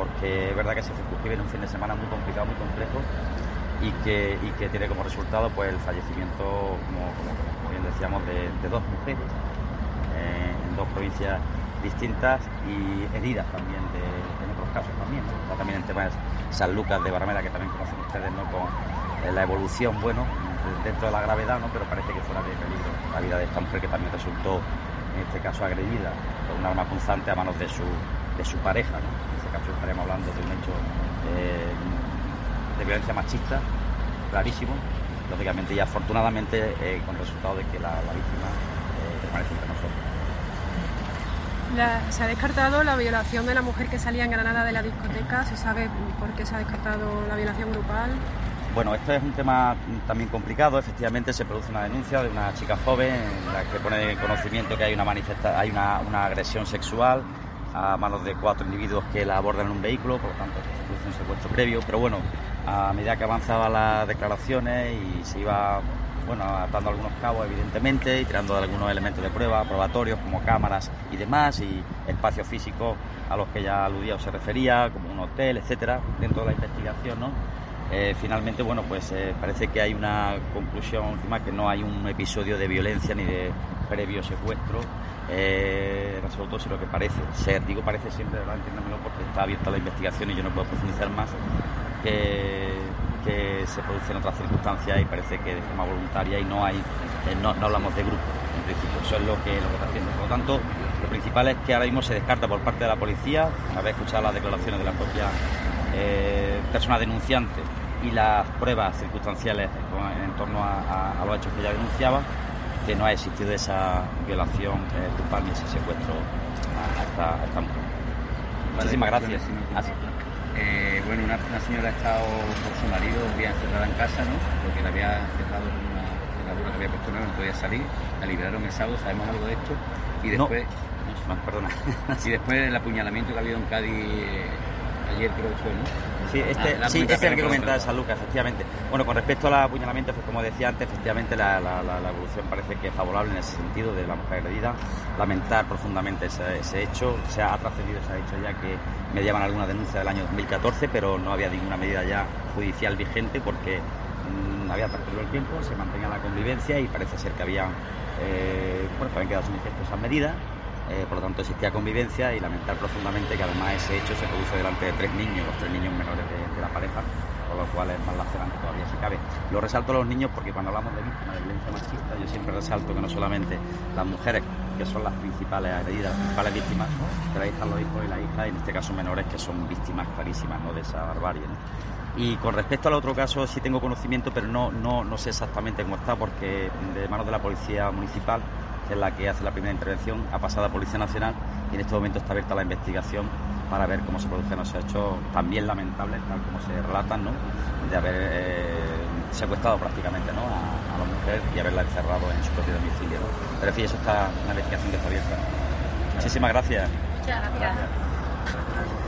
porque es verdad que se circunscribe en un fin de semana muy complicado, muy complejo, y que tiene como resultado pues el fallecimiento, como bien decíamos, de dos mujeres en dos provincias distintas, y heridas también en otros casos también, ¿no? Está también en temas Sanlúcar de Barrameda, que también conocen ustedes, ¿no? Con la evolución, bueno, dentro de la gravedad, ¿no? Pero parece que fuera de peligro la vida de esta mujer, que también resultó en este caso agredida por un arma punzante a manos de su pareja, ¿no? En este caso estaremos hablando de un hecho de violencia machista clarísimo, lógicamente, y afortunadamente con el resultado de que la víctima permanece entre nosotros. Se ha descartado la violación de la mujer que salía en Granada de la discoteca. ¿Se sabe por qué se ha descartado la violación grupal? Bueno, esto es un tema también complicado. Efectivamente se produce una denuncia de una chica joven en la que pone conocimiento que hay una agresión sexual a manos de 4 individuos que la abordan en un vehículo, por lo tanto se produce un secuestro previo, pero bueno, a medida que avanzaban las declaraciones y se iba, bueno, atando algunos cabos evidentemente y tirando de algunos elementos de prueba probatorios como cámaras y demás, y espacios físicos a los que ya aludía o se refería, como un hotel, etcétera, dentro de la investigación, ¿no? Finalmente, bueno, pues parece que hay una conclusión última, que no hay un episodio de violencia ni de previo secuestro, sobre todo si lo que parece ser, digo parece siempre, ¿verdad? Entiéndamelo, porque está abierta la investigación y yo no puedo profundizar más, que se producen otras circunstancias y parece que de forma voluntaria, y no hablamos de grupo en principio. Eso es lo que está haciendo. Por lo tanto, lo principal es que ahora mismo se descarta por parte de la policía, una vez escuchado las declaraciones de la propia persona denunciante y las pruebas circunstanciales en torno a los hechos que ella denunciaba, que no ha existido esa violación grupal ni ese secuestro a esta mujer. Muchísimas gracias. Bueno, una señora ha estado por su marido bien encerrada en casa, ¿no? Porque la había encerrado en una dictadura que había puesto, no podía salir. La liberaron el sábado, ¿sabemos algo de esto? Y después, no, perdona. Y después del apuñalamiento que ha habido en Cádiz ayer, creo que fue, ¿no? Sí, este es el que comentaba de Sanlúcar, efectivamente. Bueno, con respecto al apuñalamiento, pues, como decía antes, efectivamente la evolución parece que es favorable en ese sentido, de la mujer agredida. Lamentar profundamente ese hecho. Se ha trascendido ese hecho ya, que mediaban alguna denuncia del año 2014, pero no había ninguna medida ya judicial vigente, porque había transcurrido el tiempo, se mantenía la convivencia y parece ser que habían quedado sin efecto esas medidas. Por lo tanto existía convivencia, y lamentar profundamente que además ese hecho se produce delante de 3 niños, los 3 niños menores de la pareja, por lo cual es más lacerante todavía si cabe. Lo resalto a los niños porque cuando hablamos de víctimas de violencia machista, yo siempre resalto que no solamente las mujeres, que son las principales agredidas, las principales víctimas, pero ahí están los hijos y las hijas, y en este caso menores, que son víctimas clarísimas, ¿no?, de esa barbarie, ¿no? Y con respecto al otro caso sí tengo conocimiento, pero no sé exactamente cómo está, porque de manos de la Policía Municipal, que es la que hace la primera intervención, ha pasado a la Policía Nacional, y en este momento está abierta la investigación para ver cómo se producen esos hechos también lamentables, tal como se relatan, ¿no?, de haber secuestrado prácticamente, ¿no?, a la mujer y haberla encerrado en su propio domicilio, ¿no? Pero en fin, eso está en la investigación que está abierta. Muchísimas gracias. Muchas gracias.